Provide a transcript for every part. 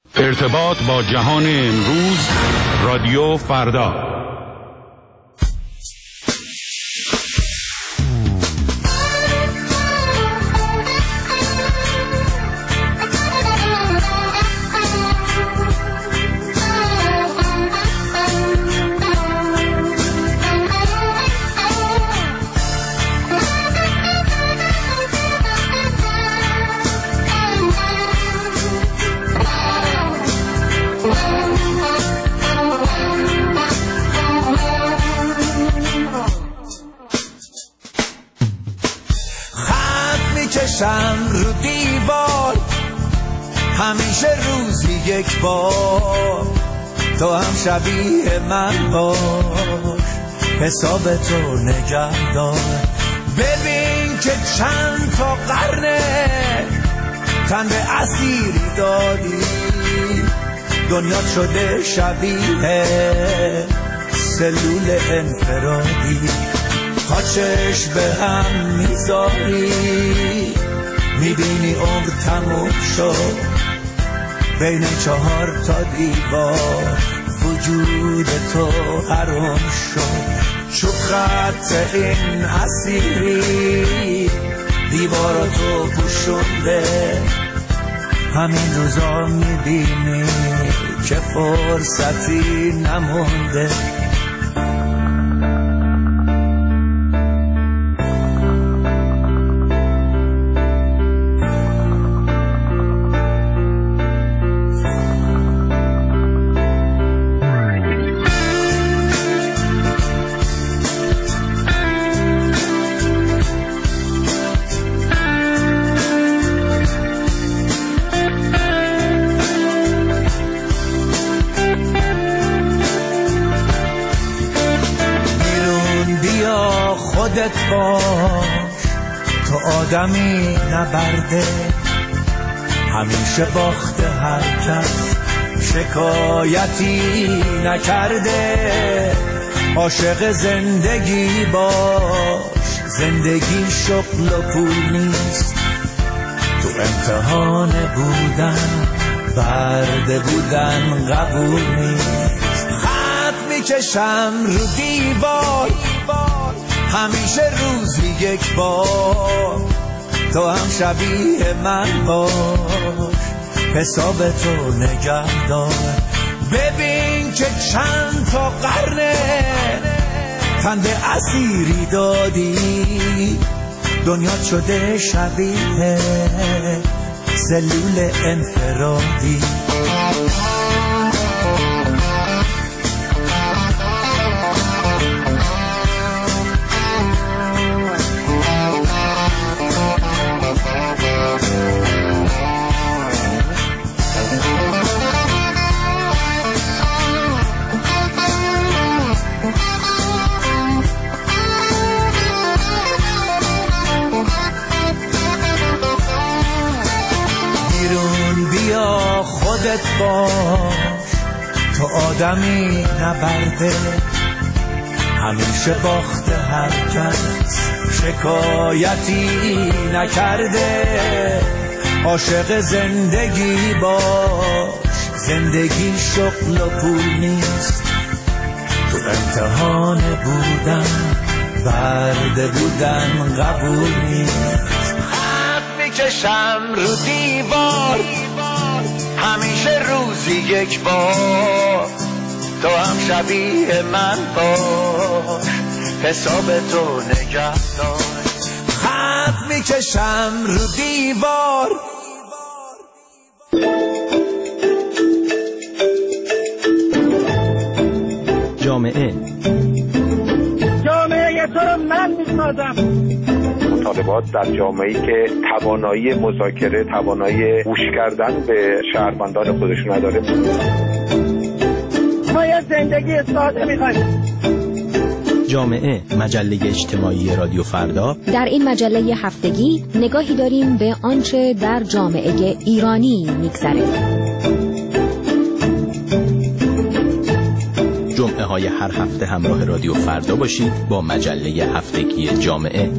ارتباط با جهان امروز، رادیو فردا. رو دیوار همیشه روزی یک بار، تو هم شبیه من باش، حساب تو نگه دار. ببین که چند تا قرنه تن به اسیری دادی، دنیا شده شبیه سلول انفرادی. تا چشم به هم میذاری میبینی عمر تموم شد، بین 4 تا دیوار وجود تو حرام شد. چوب خط این اسیری دیواراتو پوشونده، همین روزا میبینی که فرصتی نمونده. خودت باش، تو آدمی نبرده، همیشه باخته هر کس، شکایتی نکرده. عاشق زندگی باش، زندگی شغل و پول نیست، تو امتحان بودن برده بودن قبول نیست. خط میکشم رو دیوار همیشه روزی یک بار، تو هم شبیه من باش، حساب تو نگه دار. ببین که چند تا قرنه تن به اسیری دادی، دنیا شده شبیه سلول انفرادی. خودت باش، تو آدمی نبرده، همیشه باخته هر کس، شکایتی نکرده. عاشق زندگی باش، زندگی شغل و پول نیست، تو امتحان بودن برده بودن قبول نیست. خط میکشم رو دیوار همیشه روزی یک بار، تو هم شبیه من باش، حساب تو نگه دار. خط میکشم رو دیوار. جامعه تو رو من میسازم. مطالبات در جامعه‌ای که توانایی مذاکره، توانایی گوش کردن به شهروندان خودش نداره. ما یه زندگی ساده می‌خوایم. جامعه، مجله اجتماعی رادیو فردا. در این مجله هفتگی نگاهی داریم به آنچه در جامعه ایرانی می‌گذره. جمعه های هر هفته همراه رادیو فردا باشید با مجله هفتگی جامعه.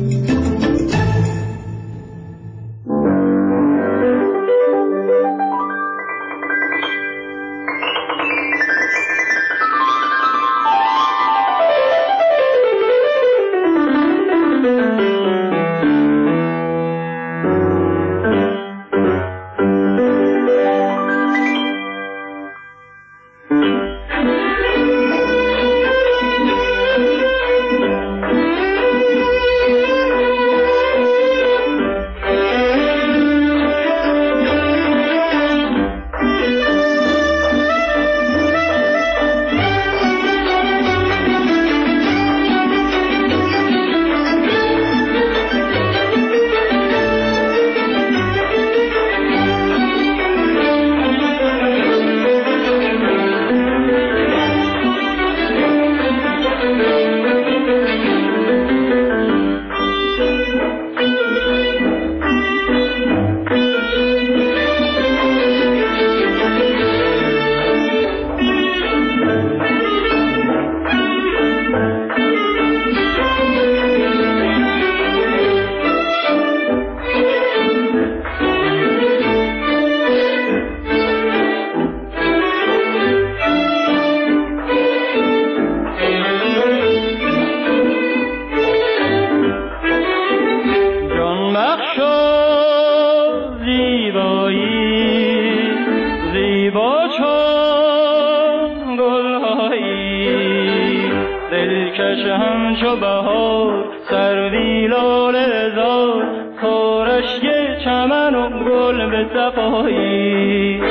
دلکش همچو بهار سروی لاله زار کارش یه چمن و گل به صفایی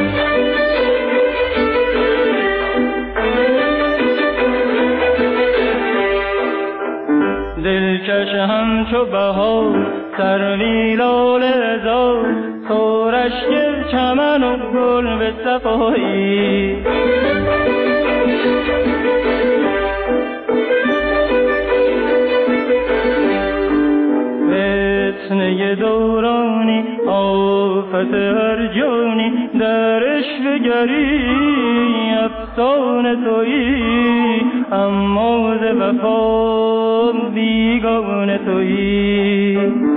دلکش همچو بهار سروی لاله زار کارش یه چمن و گل به صفایی فتنه دورانی آفت هر جانی در عشق گری افسانه تویی اما ز وفا بیگانه تویی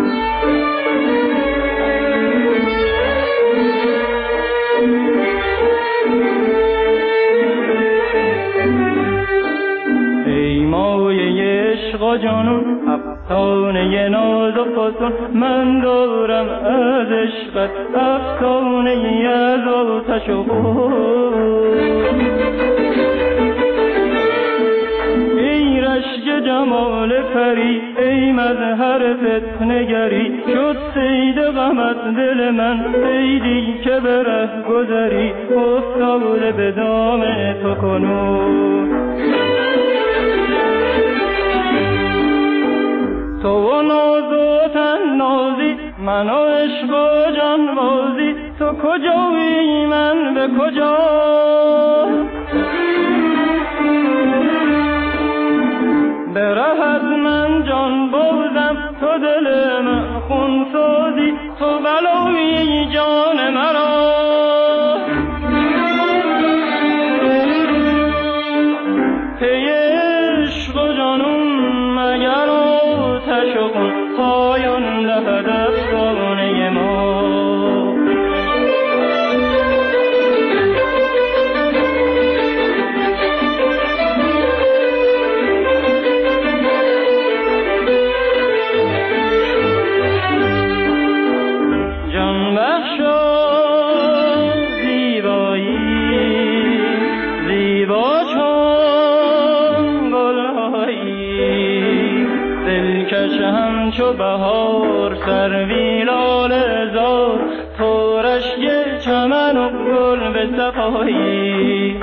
ای مایه عشق و جانون افسانه ناز و فسون من دارم از عشقت افسانه از آتش و خون ای رشک جمال پری ای مظهر فتنه‌گری شد صید غمت دل من صیدی که به ره گذری افتاده به دام تو کنون تو و ناز و تنازی من و عشق و جانبازی تو کجایی من به کجا به ره از من جان بازم تو دل من خون سازی تو بلایی جان مرا پی عشق و جانون مگر آتش و خون پایان دهد افسانه ما جان بخشا زیبایی زیبا چون گلهایی دلکش همچو بهار سروی لاله زار تورش یه چمن و گل به صفایی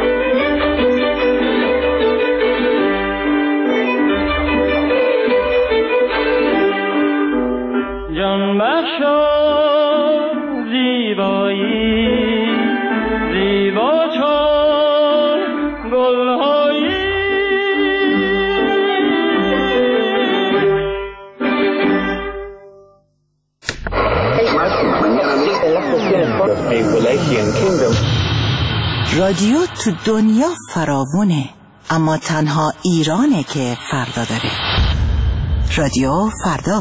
جان بخشا زیبایی زیبا چون گلهایی رادیو تو دنیا فراوونه اما تنها ایرانه که فردا داره. رادیو فردا.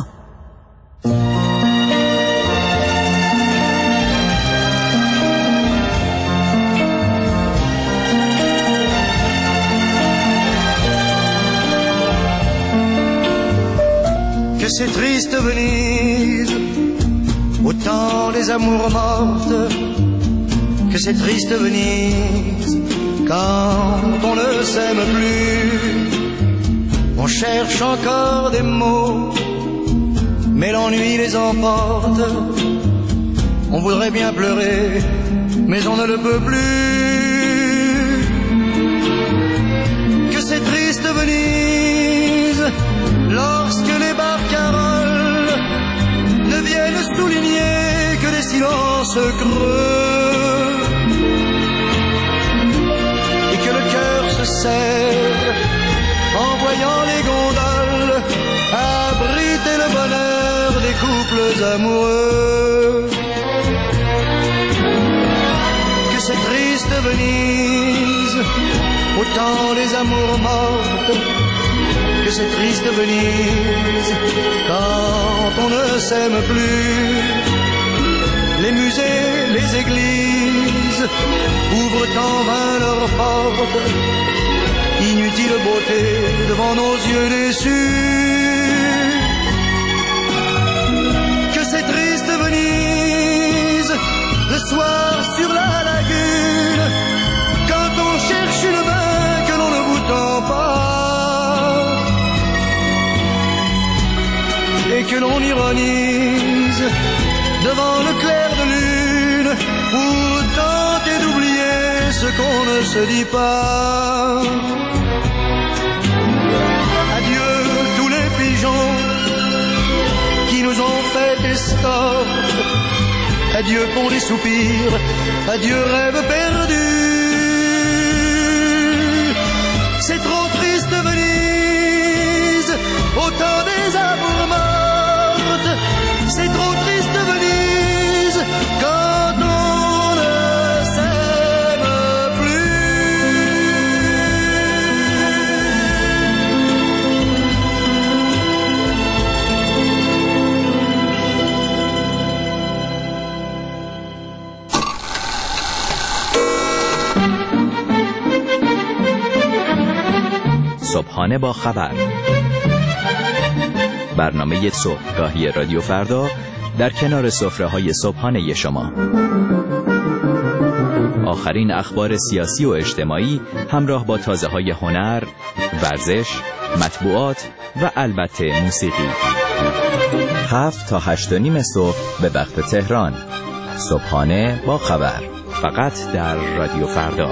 Que c'est triste Venise, au temps des amours mortes. Que c'est triste Venise, quand on ne s'aime plus. On cherche encore des mots, mais l'ennui les emporte. On voudrait bien pleurer, mais on ne le peut plus. Que c'est triste Venise, lorsque les barcaroles ne viennent souligner que des silences creux, et que le cœur se serre en voyant les gondoles abriter le bonheur des couples amoureux. Que c'est triste Venise, au temps des amours mortes. Que c'est triste Venise, quand on ne s'aime plus. Les musées, les églises ouvrent en vain leurs portes. Inutile beauté devant nos yeux déçus. Que c'est triste Venise, le soir sur la lagune, quand on cherche une main que l'on ne vous tend pas. que l'on ironise devant le clair de lune pour tenter d'oublier ce qu'on ne se dit pas. Adieu tous les pigeons qui nous ont fait escorte. Adieu pour les soupirs, adieu rêve perdu. C'est trop triste Venise, au temps des amours mortes. C'est trop triste Venise, quand on ne s'aime صبحانه با خبر، برنامه صبحگاهی رادیو فردا در کنار سفره‌های صبحانه شما. آخرین اخبار سیاسی و اجتماعی همراه با تازه‌های هنر، ورزش، مطبوعات و البته موسیقی. 7 تا 8:30 صبح به وقت تهران. صبحانه با خبر، فقط در رادیو فردا.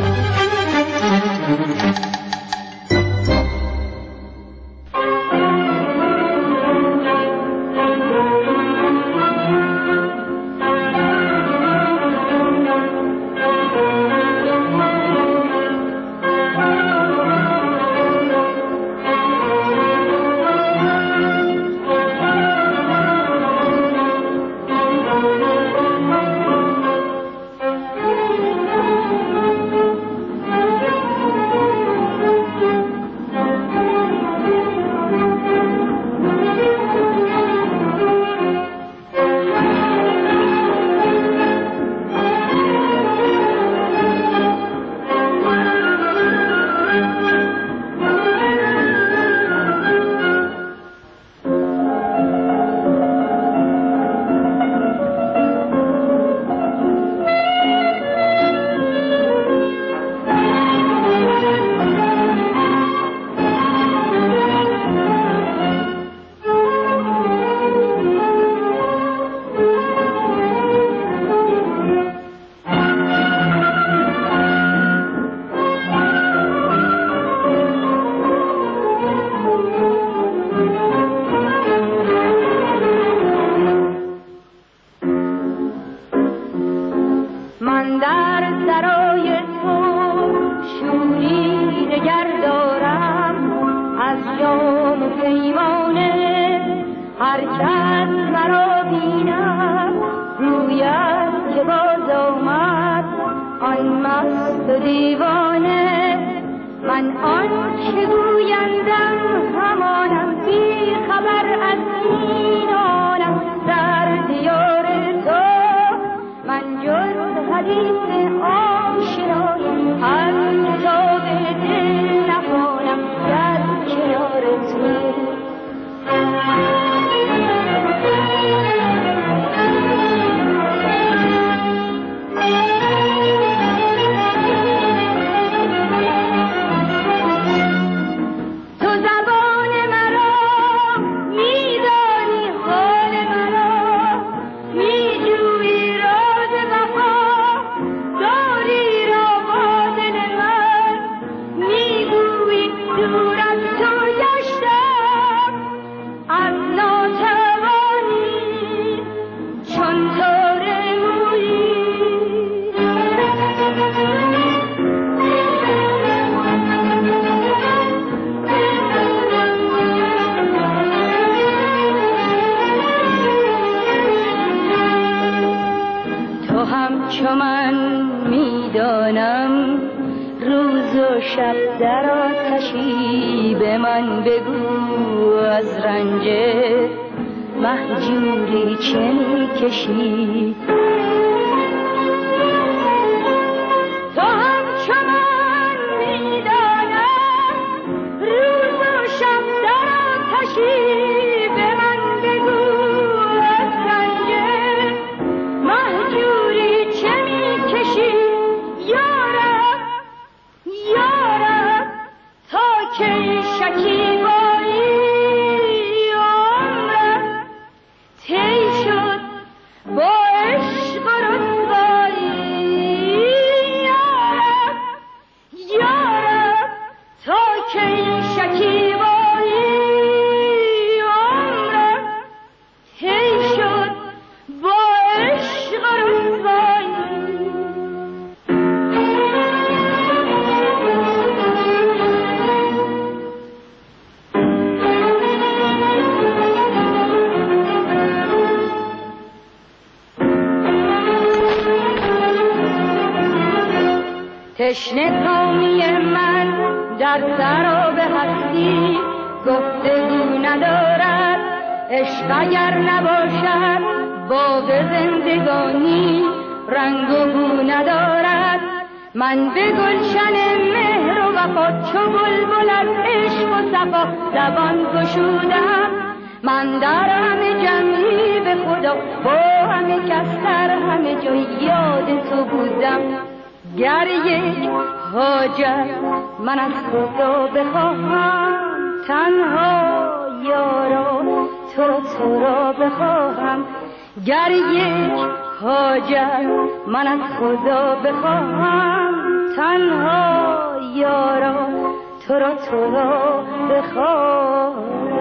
تشنه کامی من در سراب هستی گفتگو ندارد. عشق اگر نباشد باب زندگانی رنگ و بو ندارد. من به گلشن مهر و وفا چو بلبل از عشق و صفا زبان گشودم. من در همه جمعی به خدا با همه کس در همه جای یاد تو بودم. گر یک حاجت من از خدا بخواهم تنها یارا تو را بخواهم. گر یک حاجت من از خدا بخواهم تنها یارا تو را بخواهم.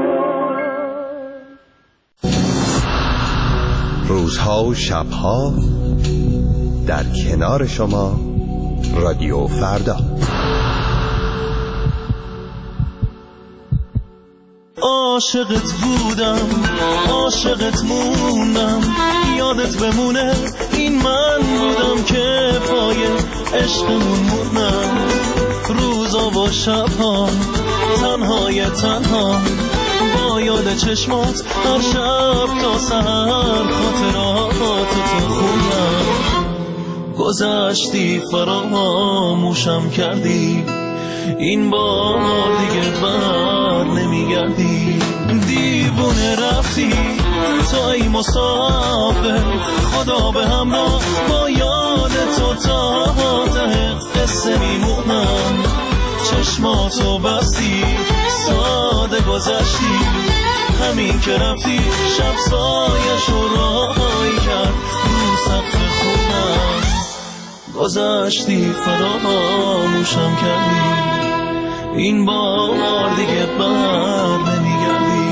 روزها و شبها در کنار شما رادیو فردا. عاشقت بودم عاشقت موندم یادت بمونه این من بودم که پای عشقمون موندم. روزا و شبها تنهای تنها با یاد چشمات هر شب تا سحر خاطراتو تو خوندم. گذشتی فراموشم کردی این بار دیگه بر نمیگردی. دیوونه رفتی تو ای مسافر خدا به همراه با یاد تو تا ته قصه میمونم. چشماتو بستی ساده گذشتی همین که رفتی شب سایش رو راهی کرد رو سقف خونم. گذشتی فراموشم کردی این بار دیگه بر نمیگردی.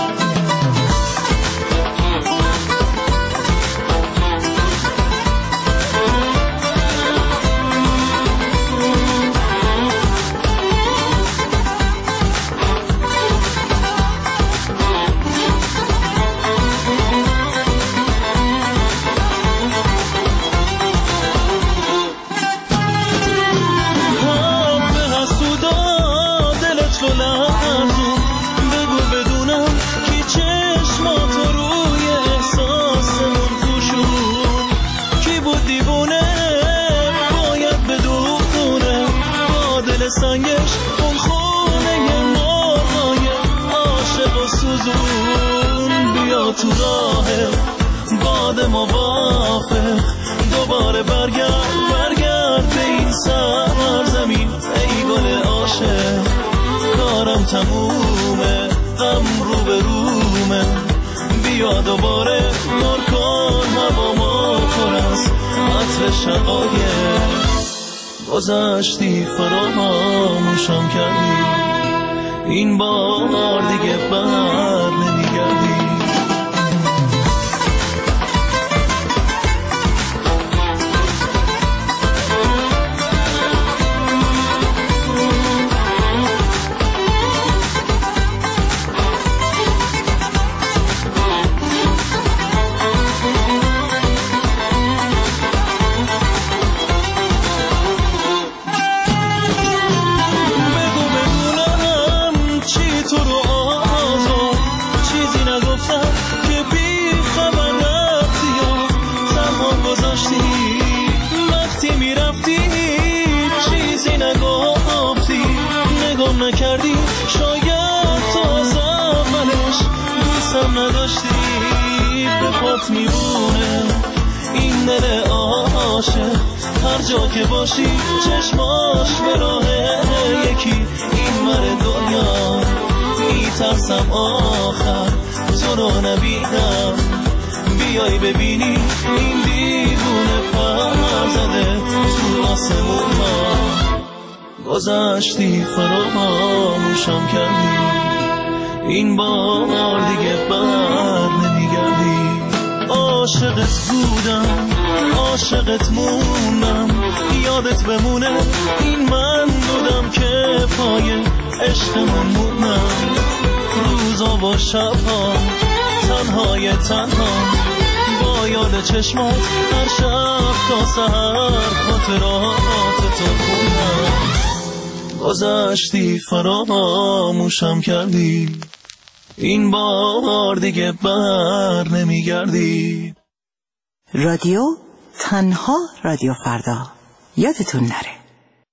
سنگش اون خونه مرغای عاشق و سوزون. بیا تو راه باد موافق دوباره برگرد به این سرزمین ای گل عاشق. کارم تمومه غم رو به رومه بیا دوباره نور کن هوا ما پر از عطر شقایق. گذشتی فراموشم کردی این بار دیگه بر نمیگردی. نکردی شاید تو از اولش دوستم نداشتی. به پات میبونه این دل عاشق هر جا که باشی چشماش به راه یکی این ور دنیا. میترسم آخر تو رو نبینم بیای ببینی این دیوونه پر زده تو آسمون ما. گذشتی فراموشم کردی این بار دیگه بر نمیگردی. عاشقت بودم عاشقت موندم یادت بمونه این من بودم که پای عشقمون موندم. روزا و شبها تنهای تنها با یاد چشمات هر شب تا سحر خاطرات تو خوندم. گذشتی فراموشم کردی، این بار دیگه بر نمیگردی. رادیو تنها رادیو فردا، یادتون نره.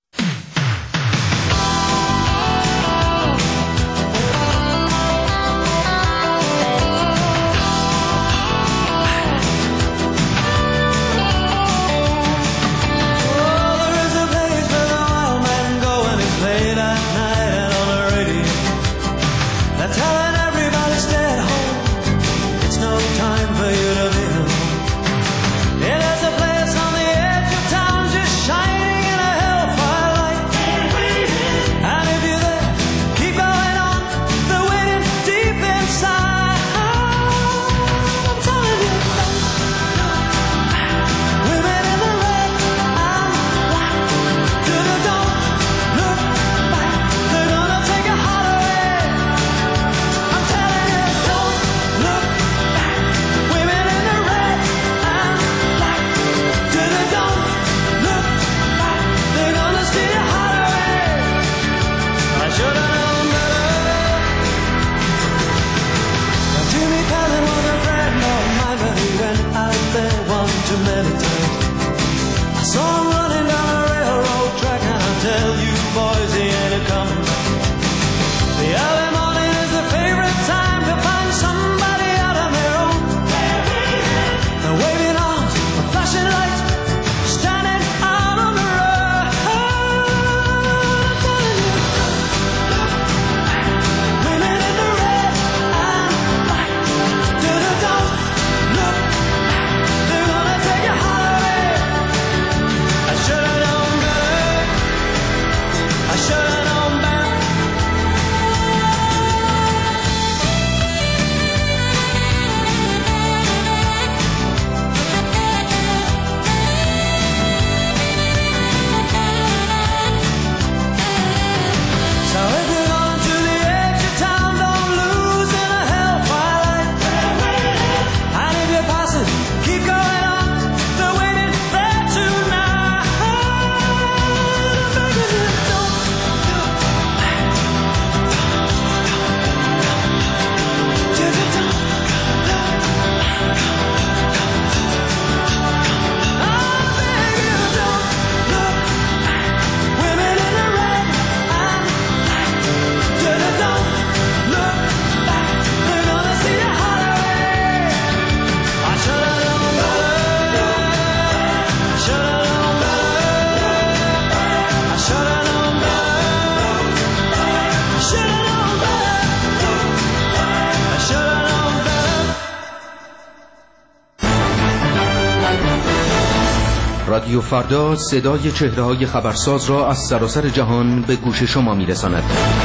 رادیو فردا صدای چهره‌های خبرساز را از سراسر جهان به گوش شما می‌رساند.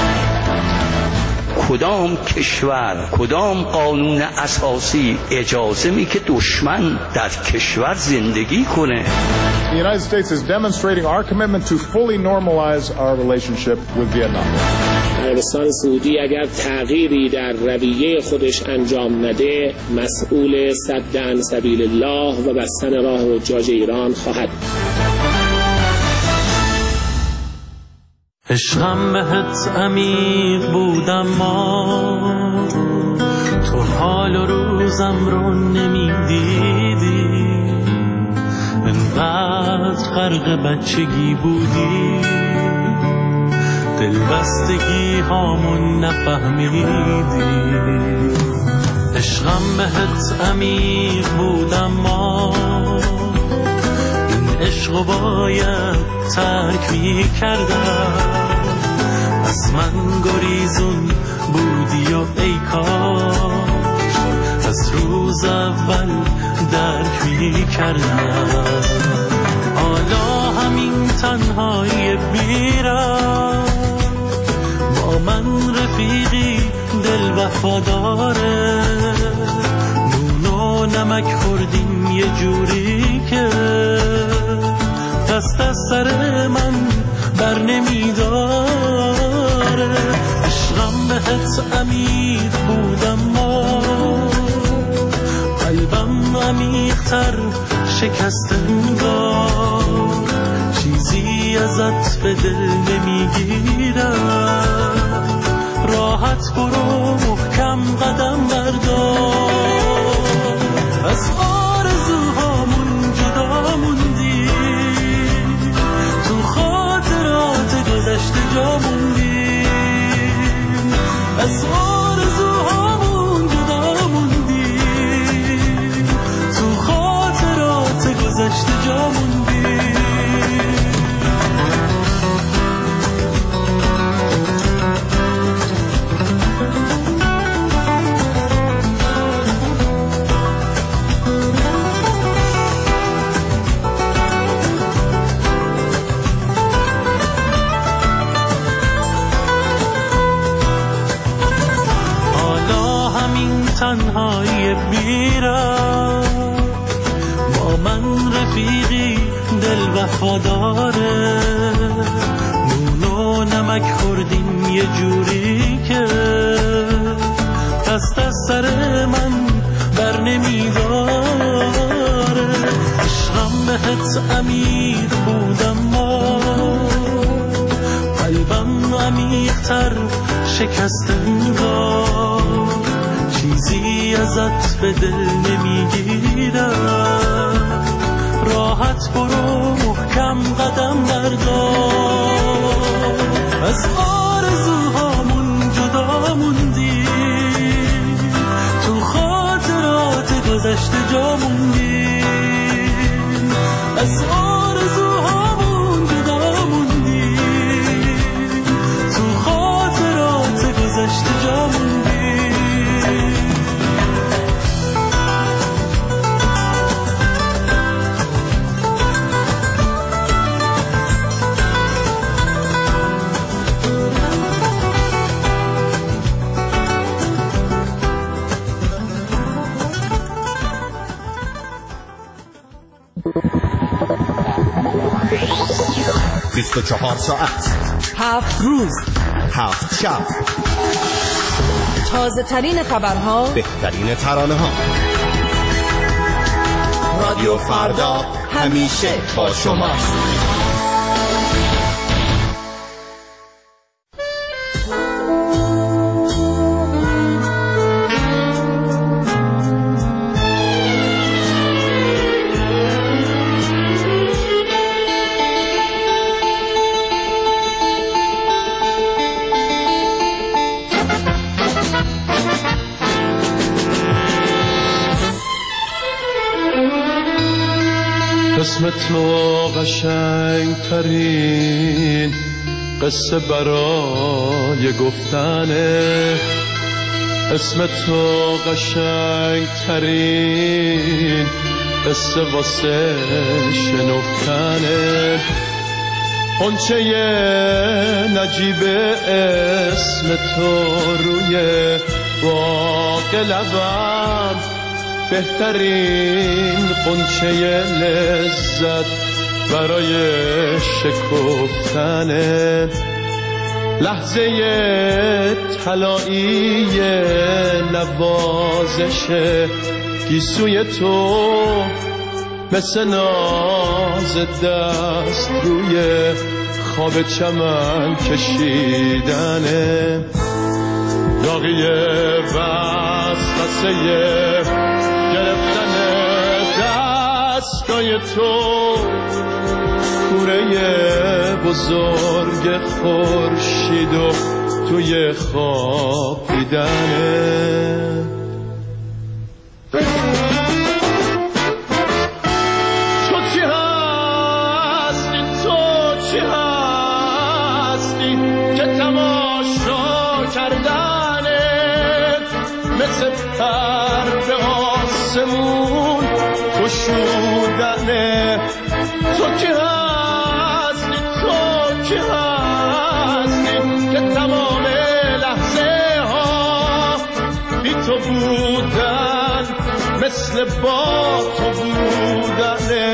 کدام کشور، کدام قانون اساسی اجازه می که دشمن در کشور زندگی کنه؟ The United States is demonstrating our commitment to fully normalize our relationship with Vietnam. عربستان سعودی اگر تغییری در رویه خودش انجام نده، مسئول سد سبیل الله و بستن راه حجاج ایران خواهد. عشقم بهت عمیق بودم، ما تو حال و روزم رو نمیدیدی، انقدر غرق بچگی بودی، دلبستگی هامون نفهمیدی. عشقم بهت عمیق بودم، ما این عشقو باید ترک می‌کردم، از من گریزون بودی و ای کاش از روز اول درک می‌کردم. حالا همین تنهایی بیرم، با من رفیقی دل وفاداره، نون و نمک خوردیم یه جوری که دست از سر من بر نمیداره. عشقم بهت عمیق بودم، ما قلبم عمیق عمیق‌تر شکست انگار، چیزی ازت به دل نمیگیرم. راحت برو محکم قدم بردار، از آرزوهامون جدا موندی، تو خاطرات گذشته جا موندی، از آرزوهامون جدا موندی، تو خاطرات گذشته جا موندی. تنهایی میرم با من رفیقی دل وفاداره، نون و نمک خوردیم یه جوری که دست از سر من بر نمیداره. عشقم بهت امیر بودم ما، قلبم عمیق‌تر شکست انگار، چیزی ازت به دل نمیگیرم. راحت برو محکم قدم بردار، از آرزوهامون جدا موندی، تو خاطرات گذشته جا موندی، از آرزوهامون جدا موندی، تو خاطرات گذشته جا موندی. بیست 24 ساعت، 7 روز، 7 شب، تازه ترین خبرها، بهترین ترانه ها. رادیو فردا همیشه با شماست. اسم تو قشنگ ترین قصه برای گفتنه، اسم تو قشنگ ترین قصه واسه شنفتنه. قنچه نجیب اسم تو روی باغ لبم، بهترین قنچه لذت برای شکفتنه. لحظه طلایی نوازش گیسوی تو، مثل ناز دست روی خواب چمن کشیدنه. داغی وسوسه گرفتن دستای تو، کوره بزرگ خورشید و توی خواب دیدنه. تو چی هستی، تو چی هستی که تماشا کردنت مثل پر به آسمون گشودنه. تو کی هستی، تو کی هستی که تمام لحظه ها بی تو بودن مثل با تو بودنه.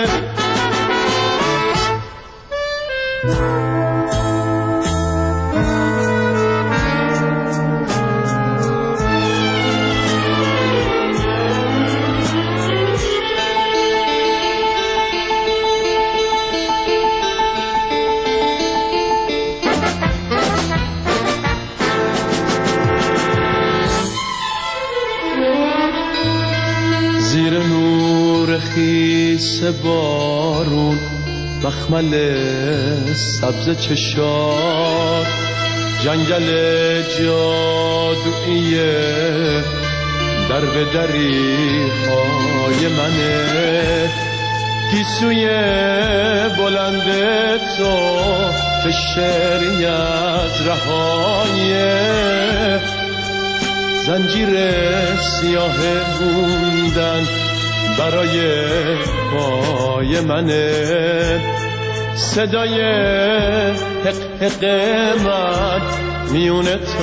مثل بارون مخمل سبز چشات، جنگل جادوییه در به دریهای منه، گیسوی بلند تو که شعری از رهایه، زنجیر سیاه موندن برای پای منه، صدای حق حق من میون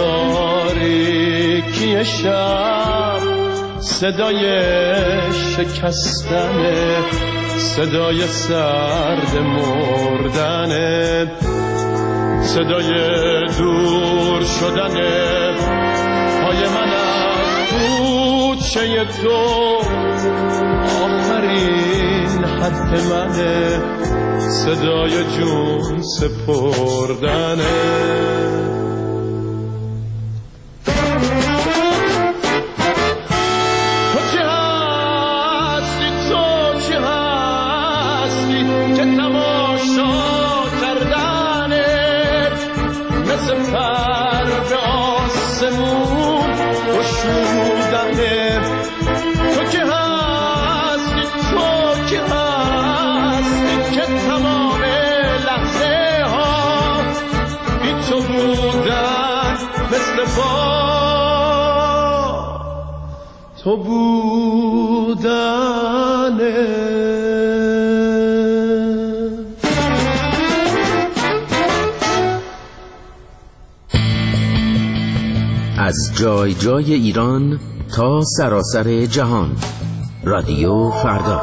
تاریکی شب، صدای شکستن، صدای سرد مردن، صدای دور شدن پای من از کوچه تو، آخرین حرف منه، صدای جون سپردنه. تو بودنه. از جای جای ایران تا سراسر جهان، رادیو فردا.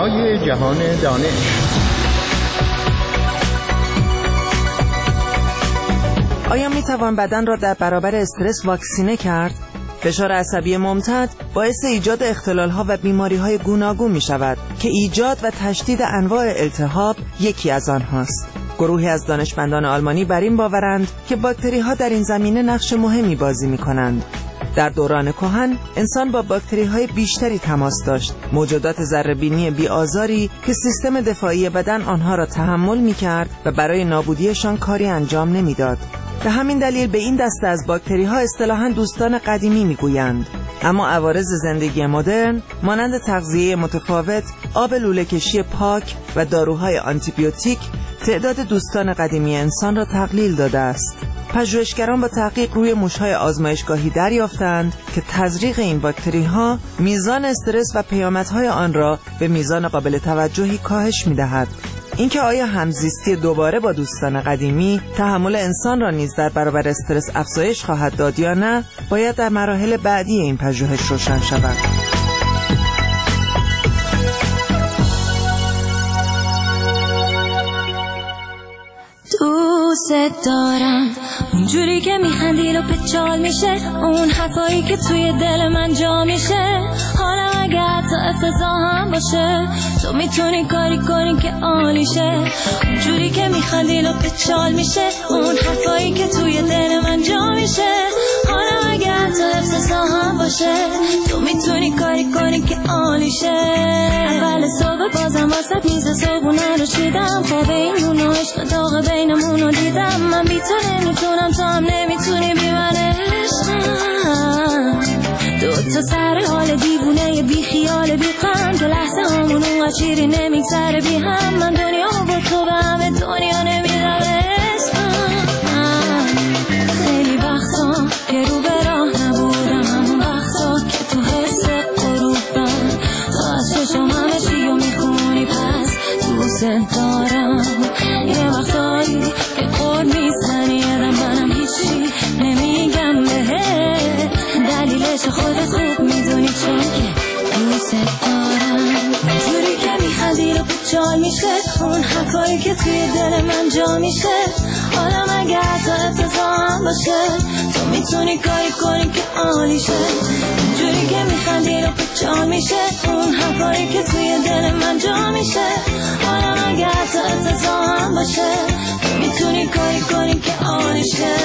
صدای جهان دانش. آیا می توان بدن را در برابر استرس واکسینه کرد؟ فشار عصبی ممتد باعث ایجاد اختلال‌ها و بیماری‌های گوناگون می‌شود که ایجاد و تشدید انواع التهاب یکی از آنهاست. گروهی از دانشمندان آلمانی بر این باورند که باکتری‌ها در این زمینه نقش مهمی بازی می‌کنند. در دوران کهن انسان با باکتری‌های بیشتری تماس داشت، موجودات ذره‌بینی بی‌آزاری که سیستم دفاعی بدن آنها را تحمل می‌کرد و برای نابودیشان کاری انجام نمی‌داد. به همین دلیل به این دسته از باکتری‌ها اصطلاحاً دوستان قدیمی می‌گویند. اما عوارض زندگی مدرن مانند تغذیه متفاوت، آب لوله‌کشی پاک و داروهای آنتیبیوتیک تعداد دوستان قدیمی انسان را تقلیل داده است. پژوهشگران با تحقیق روی موش‌های آزمایشگاهی دریافتند که تزریق این باکتری‌ها میزان استرس و پیامدهای آن را به میزان قابل توجهی کاهش می‌دهد. اینکه آیا همزیستی دوباره با دوستان قدیمی تحمل انسان را نیز در برابر استرس افزایش خواهد داد یا نه، باید در مراحل بعدی این پژوهش روشن شود. دوست دارم اونجوری که میخندی رو پچال میشه، اون حرفایی که توی دل من جا میشه. حالا اگر تا افتضاح هم باشه تو میتونی کاری کنی که عالیشه. اونجوری که میخندی رو پچال میشه، اون حرفایی که توی دل من جا میشه. حالا اگر تا افتضاح هم باشه تو میتونی کاری کنی که عالیشه. اول صبح بازم واسه میز صبحونه رو چیدم، خواب اینمون و عشق داغ بینمون رو دیدم. من بی تو نمیتونم، تو هم نمیتونی بی من عشقم. دوتا سر حال دیوونه بی خیال بی غم که لحظه همون اونقدر شیری نمیگذره بی هم. من دنیا با تو به همه دنیا نمیدم عشقم. خیلی وقتا که رو به راه نبودم، همون وقتا که تو حس قروبم تو از چشم همه چی رو میخونی، پس دوست دارم. یه وقتایی که قول میزنی منم هیچی نمیگم بهت، دلیلش خودت خوب میدونی چون که دوست دارم. اونجوری که میخندی رو پچال میشه، اون حرفایی که توی دل من جا میشه. حالا مگر تا افتضاح هم باشه تو میتونی کاری کنی که عالیشه. اونجوری که میخندی رو پچال میشه، اون حرفایی که توی دل من جا میشه. حالا مگر تا افتضاح هم باشه تو میتونی کاری کنی که عالیشه.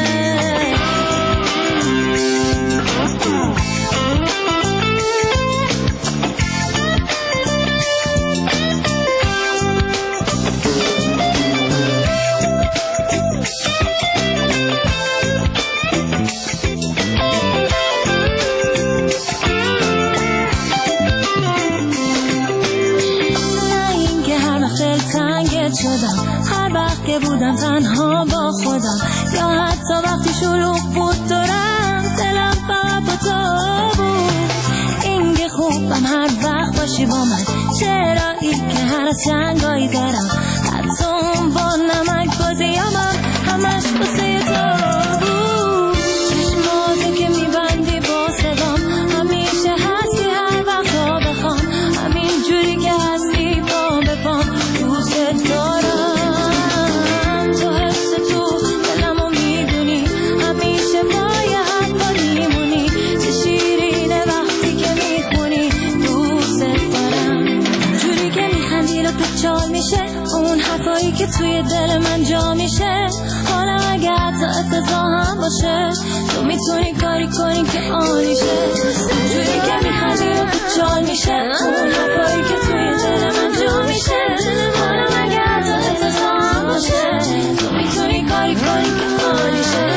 شدم هر وقت که بودم تنها با خودم، یا حتی وقتی شلوغ بود دورم دلم فقط با تو بود. این که خوبم هر وقت باشی با من، چرا این که هر از جنگایی دارم، حتی اون با نمک بازیامم همش بسه تو بود. چشماتو که میبندی با صدام همیشه هستی، هر وقت ها بخوام همین جوری که هستی با بپام. دوست دارم تو حس تو دلمو میدونی، همیشه باید حرفا میمونی. چه شیرینه وقتی که میخونی. دوست دارم جوری که میخندی رو پچال میشه، اون حرفایی که توی دل من جا میشه. حالا اگر تا افتضاح هم باشه تو میتونی کاری کنی که عالیشه. جوری که میخندی رو پچال میشه، اون حرفایی که توی دل من جا میشه. حالا اگر تا افتضاح هم باشه تو میتونی کاری کنی که عالیشه.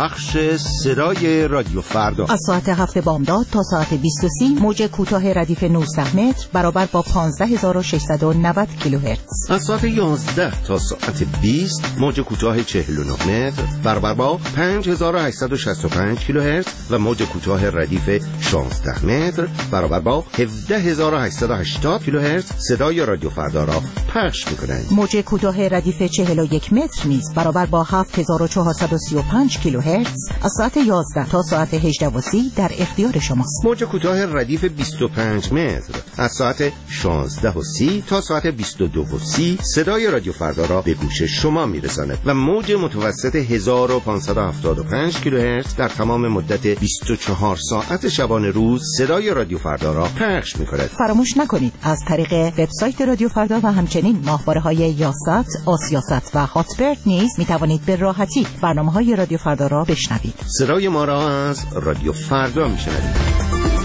پخش صدای رادیو فردا از ساعت 7 بامداد تا ساعت 20:30 موج کوتاه ردیف 19 متر برابر با 15690 کیلوهرتز. از ساعت 11 تا ساعت 20 موج کوتاه 49 متر برابر با 5865 کیلوهرتز و موج کوتاه ردیف 16 متر برابر با 17880 کیلوهرتز صدای رادیو فردا را پخش می‌کنند. موج کوتاه ردیف 41 متر نیز برابر با 7435 کیلوهرتز از ساعت 11 تا ساعت 18:30 در اختیار شماست. موج کوتاه ردیف 25 متر از ساعت 16:30 تا ساعت 22:30 صدای رادیو فردا را به گوش شما میرساند و موج متوسط 1575 کیلوهرتز در تمام مدت 24 ساعت شبانه روز صدای رادیو فردا را پخش می‌کند. فراموش نکنید از طریق وبسایت رادیو فردا و همچنین ماهواره‌های یاست، آسیاست و هاتبرد نیز می‌توانید به راحتی برنامه‌های رادیو فردا را بشنوید. صدای ما را از رادیو فردا می‌شنوید.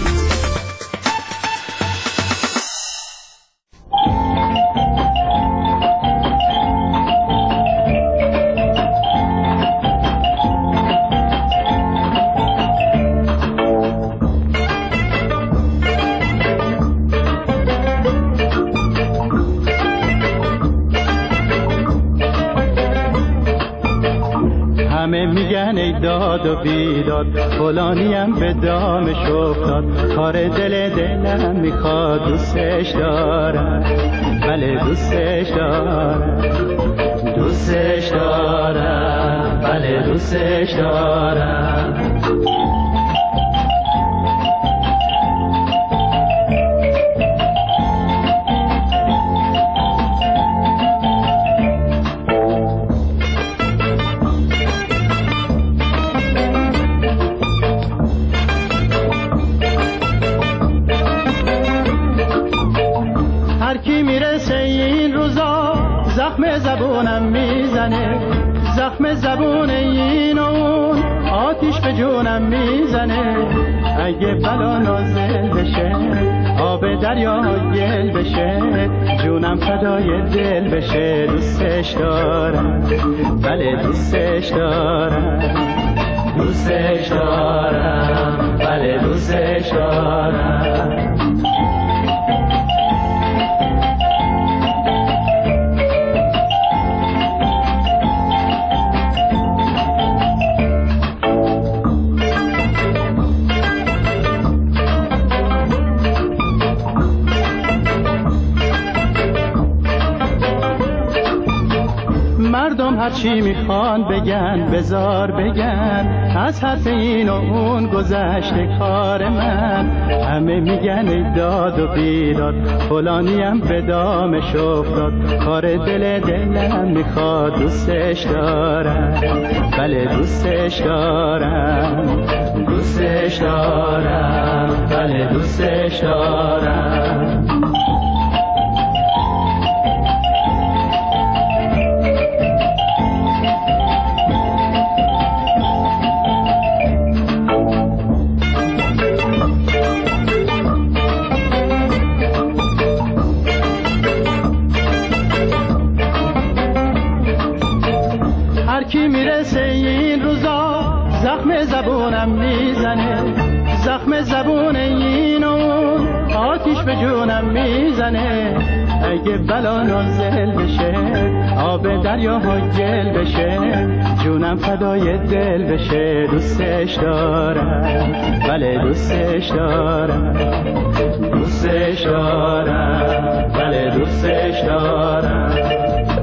داد و بیداد فلانیم به دامش افتاد کار دلم میخواد دوستش دارم بله دوستش دارم دوستش دارم بله دوستش دارم زخم زبونم میزنه زخم زبون این و اون آتیش به جونم میزنه اگه بلا نازل بشه آب دریا گل بشه جونم فدای دل بشه دوستش دارم بله دوستش دارم دوستش دارم بله دوستش دارم هرچی میخوان بگن بزار بگن از حرف این و اون گذشته کار من همه میگن ای داد و بیداد فلانیم به دامش افتاد کار دلم میخواد دوستش دارم بله دوستش دارم دوستش دارم بله دوستش دارم زبونم میزنه زخم زبون این و آتیش به جونم میزنه اگه بلا نازل بشه آب دریا گل بشه جونم فدای دل بشه دوستش دارم بله دوستش دارم دوستش دارم بله دوستش دارم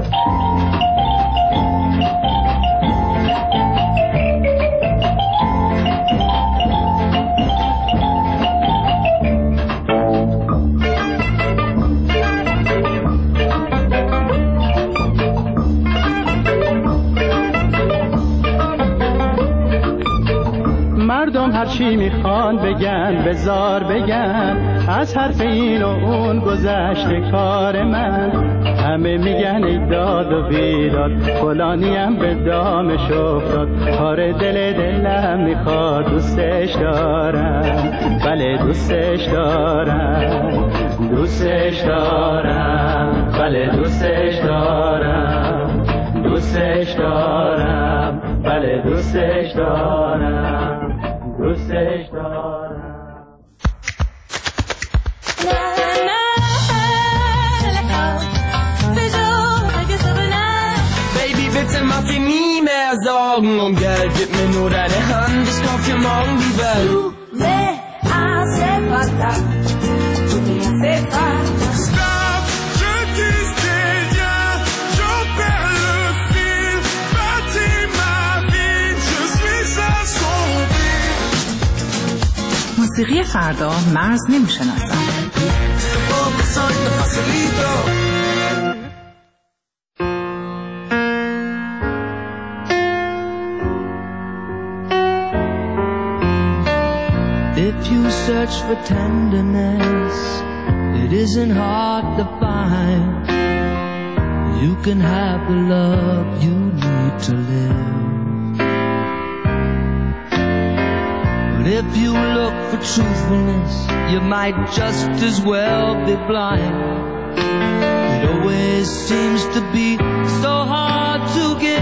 هرچی میخوان بگن بزار بگن از حرف این و اون گذشته کار من همه میگن ای داد و بیداد فلانیم به دامش افتاد کار دلم میخواد دوستش دارم بله دوستش دارم دوستش دارم بله دوستش دارم دوستش دارم بله دوستش دارم، دوستش دارم. Baby, bitte mach dir nie mehr Sorgen um Geld, gib mir nur deine Hand, ich kauf dir morgen die Welt. Tu me hace falta, tu me hace falta. Stop, je dis rien, j'en perds le fil, bâtis ma vie, je suis assombri. موسیقی فردا مرز نمیشناسد. If you search for tenderness, it isn't hard to find. You can have the love you need to live. But if you look for truthfulness, you might just as well be blind. It always seems to be so hard to give.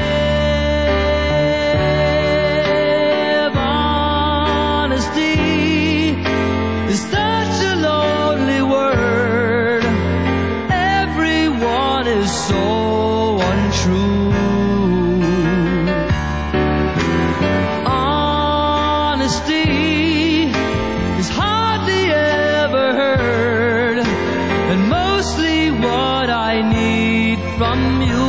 Honesty is such a lonely word. Everyone is so untrue. Honesty is hardly ever heard, and mostly what I need from you.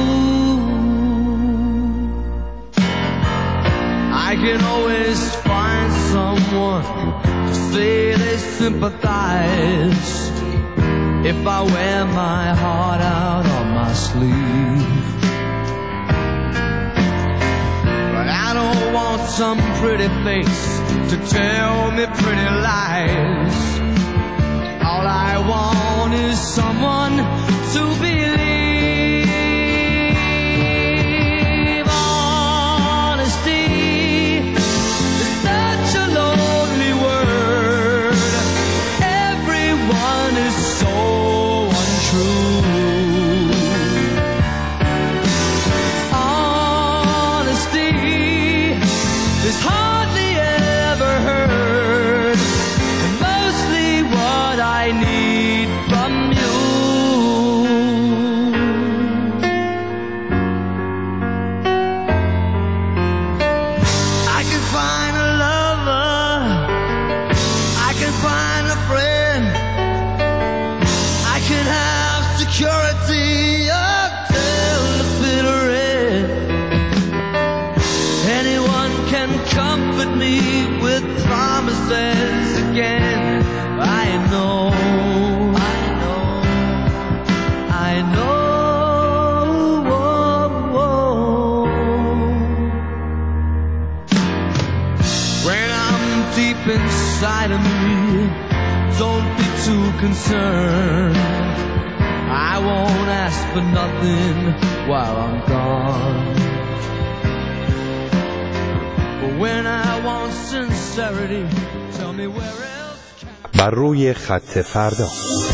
I can always find someone to say they sympathize if I wear my heart out on my sleeve. But I don't want some pretty face to tell me pretty lies. All I want is someone to believe. Honesty is such a lonely word. Everyone is so untrue. Honesty is hardly ever heard, and mostly what I need from you. I can find a lover, I can find a friend, I can have security until the bitter end. Anyone can comfort me with promises again. I know, I know, I know. When I'm deep inside of me, don't be too concerned. I won't ask for nothing while I'm gone. But when I want sincerity, tell me where else can... بر روی خط فردا.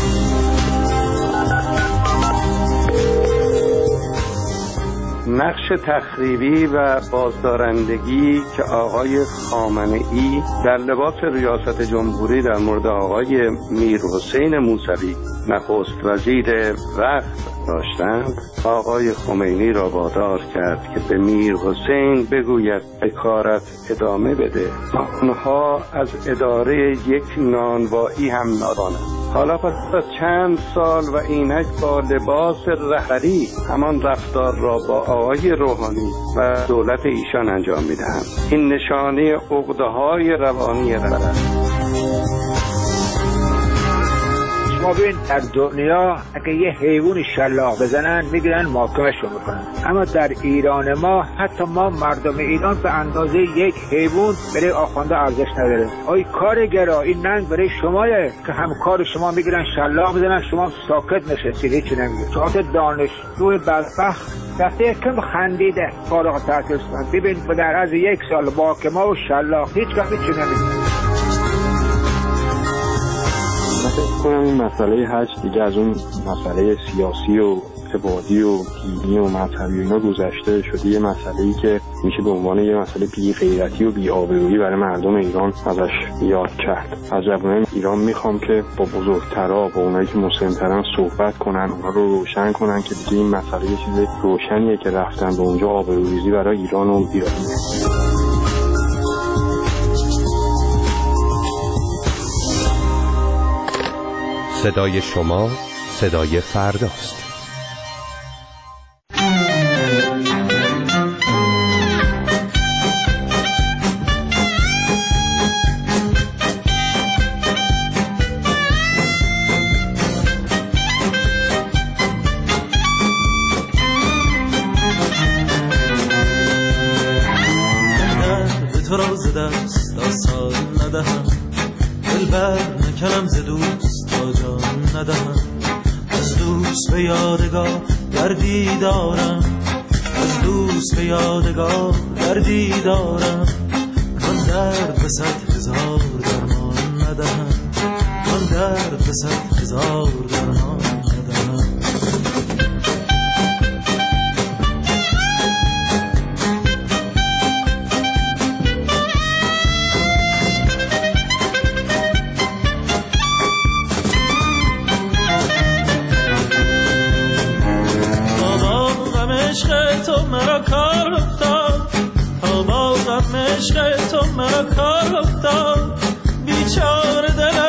نقش تخریبی و بازدارندگی که آقای خامنه‌ای در لباس ریاست جمهوری در مورد آقای میرحسین موسوی نخست وزیر وقت داشتند، آقای خمینی را وادار کرد که به میرحسین بگوید به کارت ادامه بده. آنها از اداره یک نانوایی هم نادانند. حالا پس از چند سال و اینک با لباس رهبری همان رفتار را با آقای روحانی و دولت ایشان انجام میدهند. این نشانه عقده‌های روانی است. ما ببین در دنیا اگه یه حیوان شلاق بزنن میگیرن محاکمه‌شون میکنن، اما در ایران ما حتی ما مردم ایران به اندازه یک حیوان برای آخونده ارزش نداره. آی کارگرا، این ننگ برای شمایه که همکار شما میگیرن شلاق بزنن، شما ساکت نشستید هیچی نمیگید. چهات دانشجو بدبخت دسته کم خندیده فارغ التحصیل شدن. ببین در از یک سال محاکمه و شلاق هیچ چی نمیگید. من فکر کنم این مسئله حج دیگه از اون مسئله سیاسی و اعتقادی و دینی و مذهبی و اینا گذشته شده یه مسئله‌ای که میشه به عنوان یه مسئله بی غیرتی و بی آبرویی برای مردم ایران ازش یاد کرد. از جوانان ایران میخوام که با بزرگترا، با اونایی که مسن‌ترن صحبت کنن، اونها رو روشن کنن که دیگه این مسئله یه چیز روشنیه که رفتن به اونجا آبروریزی برای ایران و بیرون. صدای شما صدای فرداست. تو را ز دست آسان ندهم، دلبر نکنم ز دوست تا جان ندهم. از دوست به یادگار دردی دارم، از دوست به یادگار دردی دارم. من درد به 100,000 درمان ندهم، من درد به 100,000 درمان ندهم. عشق تو مرا کار افتاد، تا با غم عشق تو مرا کار افتاد. بیچاره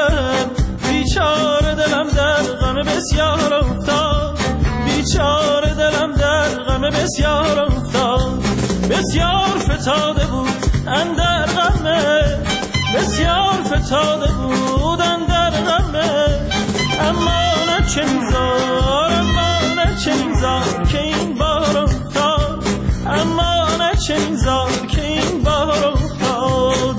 دلم در غم بسیار افتاد، بیچاره دلم در غم بسیار افتاد. بسیار فتاده بود اندر غمه، بسیار فتاده بود اندر غمه. اما نه چنین زار، اما نه چنین زار که این بار افتاد، اما نه چنین زار که این بار افتاد.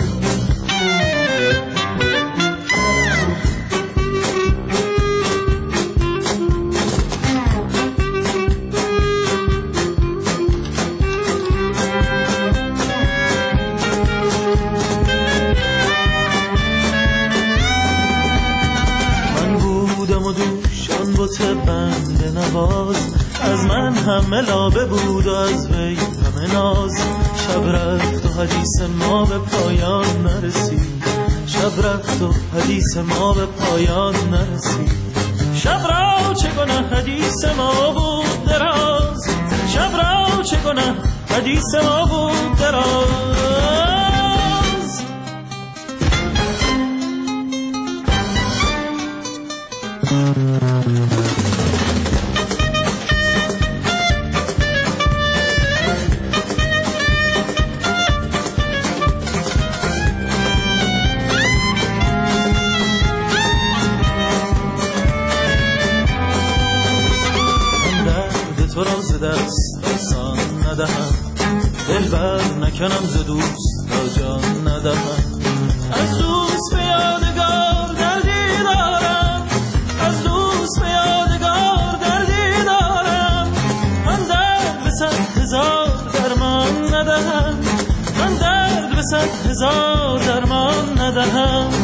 من بودم و دوشان بوت بنده نواز، از من همه لابه بود و از وی همه ناز. شب رفت و حدیث ما به پایان نرسید، شب رفت و حدیث ما به پایان نرسید. شب را چه گناه حدیث ما بود دراز، شب را چه گناه حدیث ما بود دراز. تو را ز دست آسان ندهم، دلبر نکنم ز دوست تا جان ندهم. از دوست به یادگار دردی دارم، از دوست به یادگار دردی دارم. من درد به 100,000 درمان ندهم، من درد به 100,000 درمان ندهم.